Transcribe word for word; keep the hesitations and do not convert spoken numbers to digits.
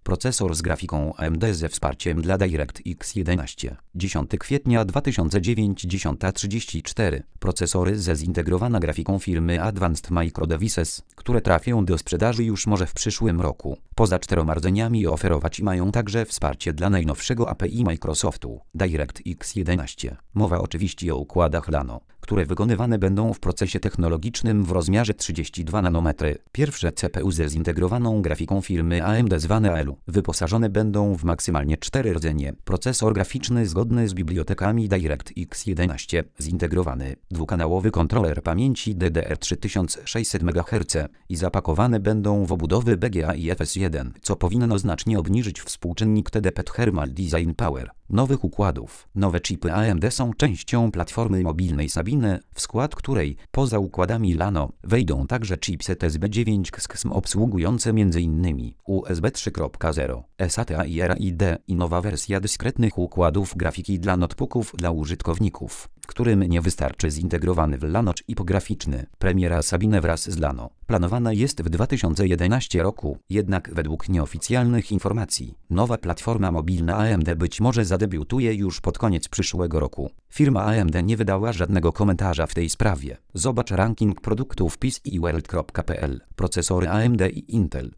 Procesor z grafiką A M D ze wsparciem dla DirectX jedenaście. dziesiątego kwietnia dwa tysiące dziewięć, dziesiąta trzydzieści cztery. Procesory ze zintegrowana grafiką firmy Advanced Micro Devices, które trafią do sprzedaży już może w przyszłym roku. Poza czteroma rdzeniami oferować mają także wsparcie dla najnowszego A P I Microsoftu DirectX jedenaście. Mowa oczywiście o układach Llano, które wykonywane będą w procesie technologicznym w rozmiarze trzydzieści dwa nanometry. Pierwsze C P U ze zintegrowaną grafiką firmy A M D zwane A L U wyposażone będą w maksymalnie cztery rdzenie. Procesor graficzny zgodny z bibliotekami DirectX jedenaście, zintegrowany, dwukanałowy kontroler pamięci D D R trzy tysiące sześćset megaherców i zapakowane będą w obudowy B G A i F S jeden, co powinno znacznie obniżyć współczynnik T D P Thermal Design Power nowych układów. Nowe chipy A M D są częścią platformy mobilnej Sabine, w skład której, poza układami Llano, wejdą także chipsety S B dziewięć X X M obsługujące m.in. U S B trzy kropka zero, SATA i R A I D i nowa wersja dyskretnych układów grafiki dla notebooków dla użytkowników, którym nie wystarczy zintegrowany w Llano chip graficzny. Premiera Sabine wraz z Llano planowana jest w dwa tysiące jedenastym roku, jednak według nieoficjalnych informacji nowa platforma mobilna A M D być może zadebiutuje już pod koniec przyszłego roku. Firma A M D nie wydała żadnego komentarza w tej sprawie. Zobacz ranking produktów P C i World kropka p l. Procesory A M D i Intel.